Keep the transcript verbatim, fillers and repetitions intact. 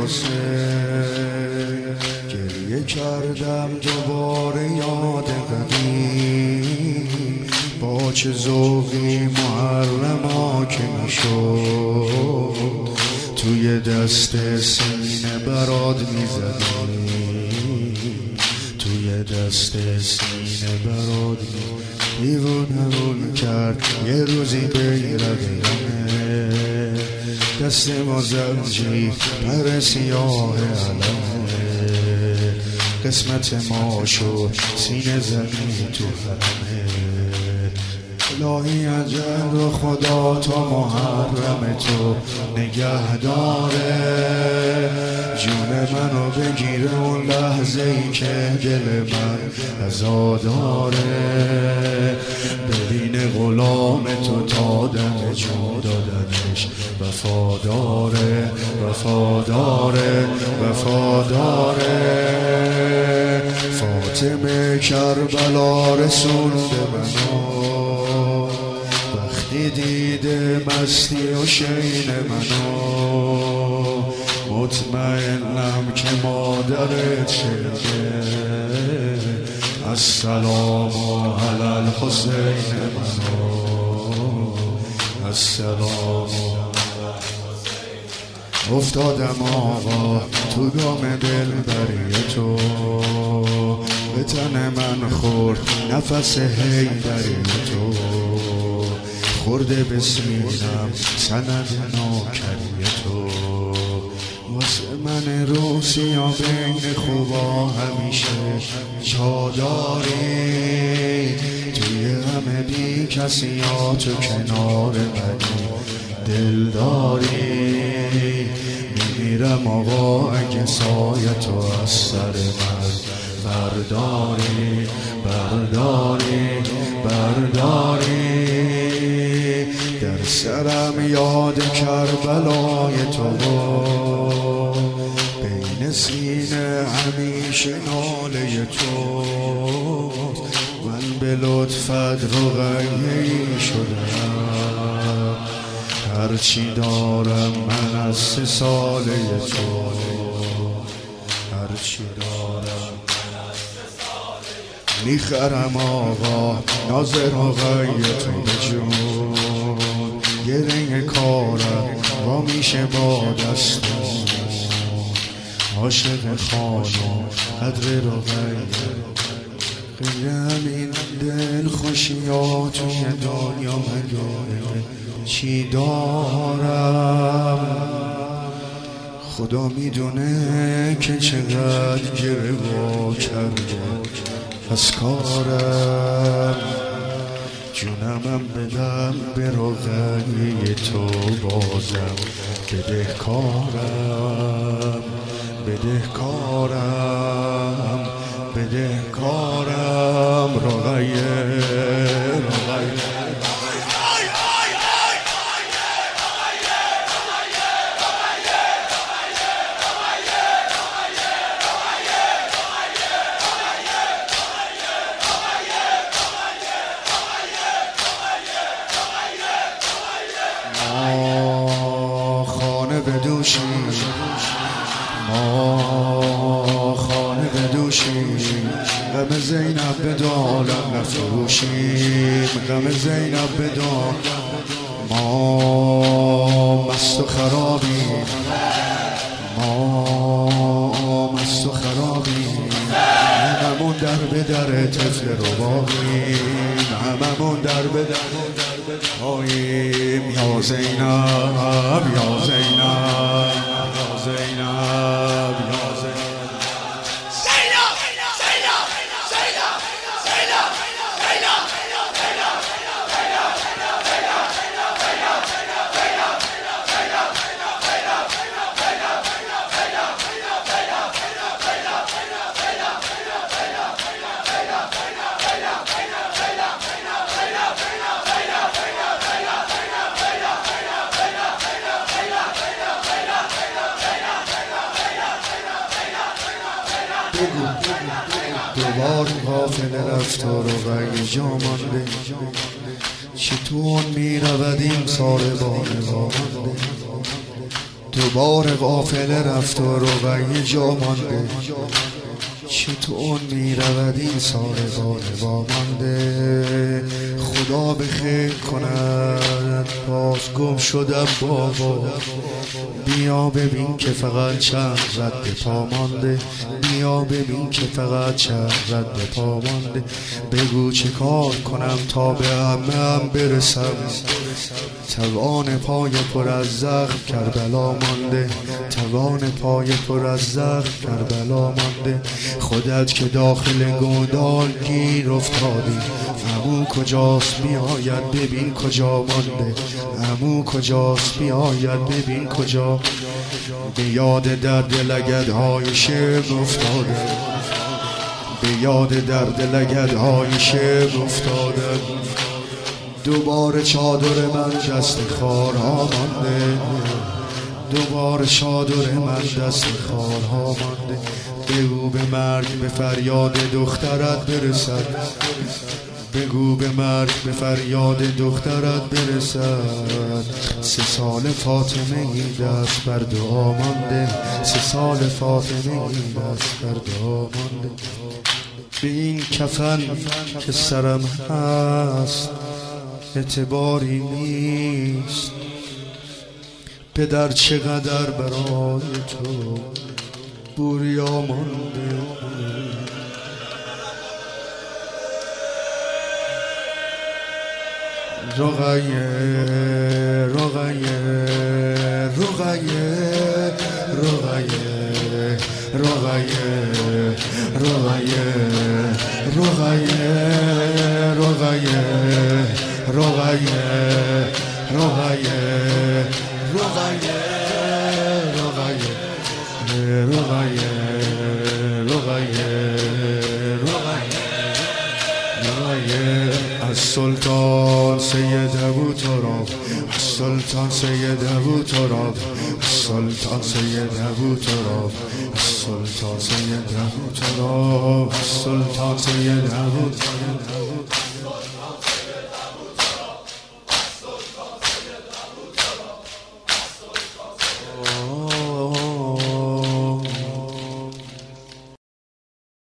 حسین. گریه کردم دوباره یاد قدیم، با چه ذوقی محرما که میشد توی دست سینه برات میزدیم، توی دست سینه برات دیوونمون کرد یه روزی بیرقیمه، دست ما زنجیر پر سیاه علمه، قسمت ما شد سینه زنی تو حرمه. الهی عجل و خدا تا محرم تو نگه داره، جون منو بگیره اون لحظه ای که دل من عزاداره، ببین غلام تو تا دم جون دادنش وفاداره، وفاداره، وفاداره. فاطمه کربلا رسول به منو، وقتی دیده مستی و شین منو، مطمئنم که مادرت شنیده السلام علی الحسین منو، السلام. افتادم آقا تو گام دل بری تو، به تن من خورد نفس هیدری تو، خورده به سینم سند ناکری تو، واسه من روسیا بین خوبا همیشه جا داری، توی همه بی کسی ها تو کنار منی دل داری، میمیرم آقا اگه سایه تو از سر من برداری، برداری، برداری. در سرم یاد کربلای تو، بین سینه همیشه ناله تو، من به لطفت رقیه‌ای شدم، هرچی دارم من از سه ساله تو، هرچی دارم میخرم آقا ناز رقیه تو به جون، گره کارم با میشه با دستم، عاشق خانم قدر رقیه، غیر همین دل خوشیات توی دنیا مگه چی دارم، خدا میدونه که چقدر گره وا کرده از کارم، جونمم بدم به رقیه تو بازم بدهکارم، بدهکارم، بدهکارم رقیه، رقیه. بدوشیم ما خانه بدوشیم، غم زینب بدالم نفروشیم، غم زینب بدال ما مست و خرابیم، ما مست و خرابیم، هممون در به در طفل ربابیم، هممون در به در آییم، یا زینب یا زینب یا زینب یا دوبار غافل رفت و رقیه جا مانده، چطور می رود این سال بانه وامانده، دوباره قافله رفت و رقیه جا مانده، چطور می رود این سال بال وامانده. خدا به خیر کند باز گم شدم بابا، بیا ببین که فقط چند رد پا مانده، بیا ببین که فقط چند رد پا مانده. بگو چه کار کنم تا به عمم برسم، توان پای پر از زخم کربلا مانده، توان پای پر از زخم کربلا مانده. خودت که داخل گودال گیر افتادی، عمو کجاست بیاید ببین کجا مانده، عمو کجاست بیاید ببین کجا. به یاد درد لگدهای شعر افتاده، به یاد درد لگدهای شعر افتاده. دوباره چادر من دست خارها مانده، دوباره چادر من دست خارها مانده. بگو به مرگ به فریاد دخترت برسد، بگو به مرگ به فریاد دخترت برسد. سه سال فاطمه این دست بر دعا مانده، سه سال فاطمه این دست بر دعا مانده. به این کفن که سرم هست اعتباری نیست، پدر چقدر برای تو بوریا مانده. رقیه رقیه رقیه رقیه رقیه رقیه رقیه رقیه رقیه رقیه رقیه رقیه از سلطان سید ابو تراب، از سلطان سید ابو تراب، از سلطان سید ابو تراب، از سلطان سید ابو تراب، از سلطان سید ابو تراب.